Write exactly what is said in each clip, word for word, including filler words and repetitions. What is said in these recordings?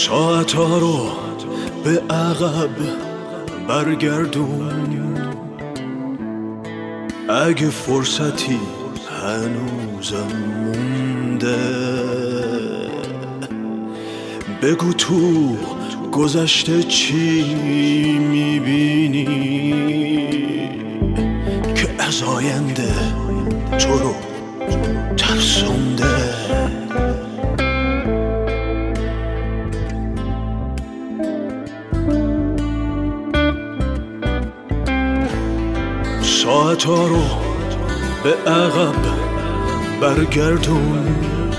ساعتها رو به عقب برگردون، اگه فرصتی هنوزم مونده. بگو تو گذشته چی میبینی که از آینده تو رو ترسونده. ساعتها رو به عقب برگردون،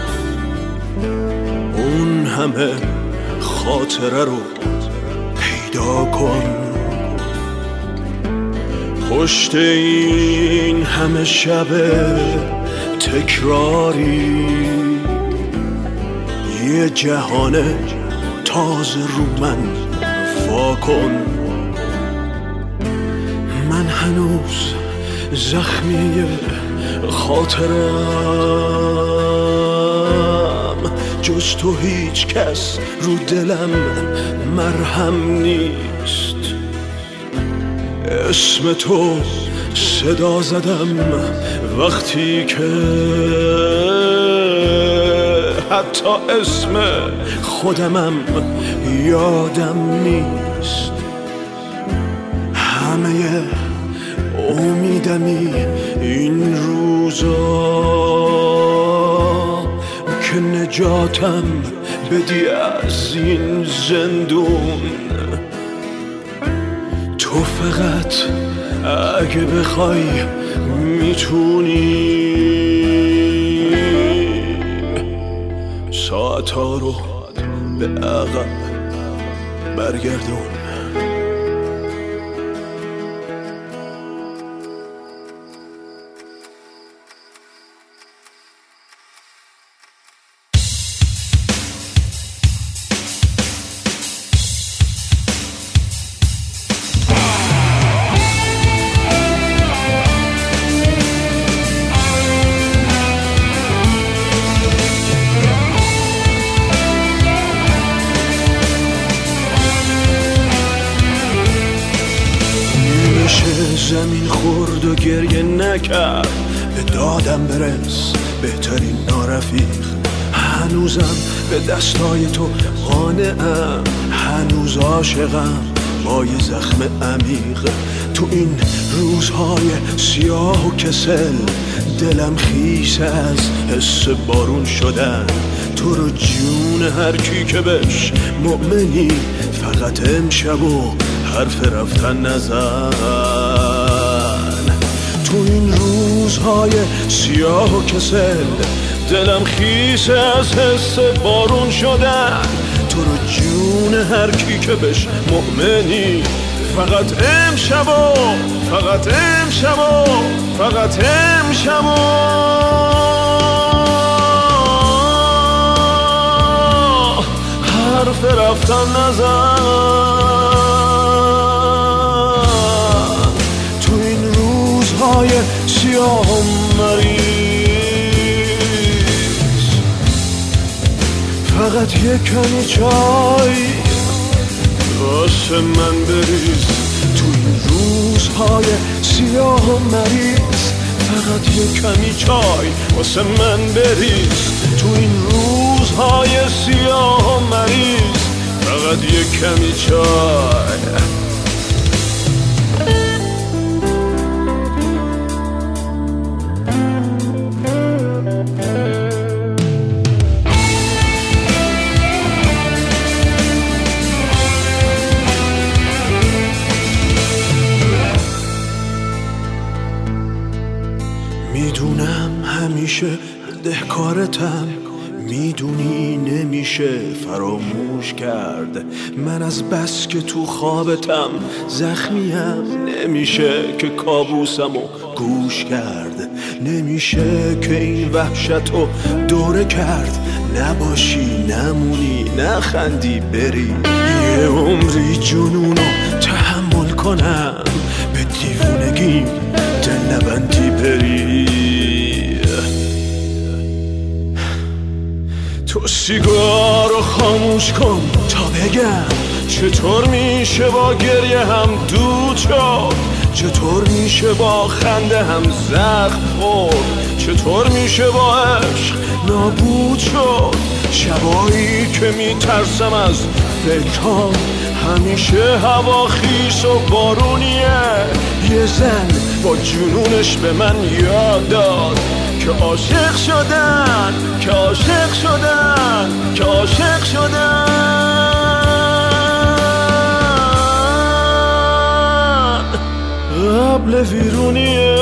اون همه خاطره رو پیدا کن. پشت این همه شب تکراری یه جهان تازه رو من وا کن. من هنوز زخمی خاطرم، جز تو هیچ کس رو دلم مرهم نیست. اسم تو صدا زدم وقتی که حتی اسم خودمم یادم نیست. همه امیدمی این روزا که نجاتم بدی از این زندون. تو فقط اگه بخوای میتونی ساعتها رو به عقب برگردون. زمین خورد و گریه نکرد، به دادم برس بهترین نارفیق. هنوزم به دستای تو قانعم، هنوز عاشقم با یه زخم عمیق. تو این روزهای سیاه و کسل دلم خیس از حس بارون شدن. تو رو جون هر کی که بش مؤمنی، فقط امشب و حرف رفتن نزن. تو این روزهای سیاه و کسل دلم خیس از حس بارون شدن. تو رو جون هر کی که بش مؤمنی، فقط امشب و فقط امشب و فقط امشب و حرف رفتن نزن. تو این روزهای سیاه و مریض فقط یک کمی چای واسه من بریز. تو این روزهای سیاه و مریض فقط یک کمی چای واسه من بریز. تو این روزهای سیاه و مریض فقط یک کمی چای. میدونم همیشه دهکارتم، میدونی نمیشه فراموش کرد. من از بس که تو خوابتم زخمیم، نمیشه که کابوسمو گوش کرد. نمیشه که این وحشتو دوره کرد. نباشی نمونی نخندی بری، یه عمری جنونو تحمل کنم. به دیوونگیم دل نبندی بری. تو سیگارو رو خاموش کن تا بگم چطور میشه با گریه هم دود شد، چطور میشه با خنده هم زخم خورد، چطور میشه با عشق نابود شد. شبایی که میترسم از فکرام همیشه هوا خیس و بارونیه. یه زن با جنونش به من یاد داد که عاشق شدن، که عاشق شدن، که عاشق شدن قبل ویرونیه.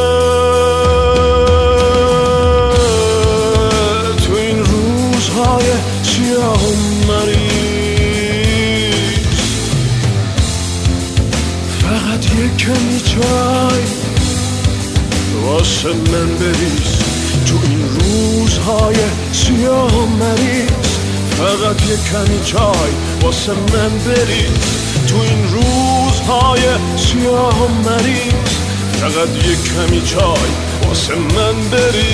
تو این روزهای سیاه و مریض فقط یک کمی چای واسه من بریز. تو این روزهای سیاه و مریض فقط یک کمی چای واسه من بریز. تو این روزهای سیاه و مریض فقط یک کمی چای واسه من بریز.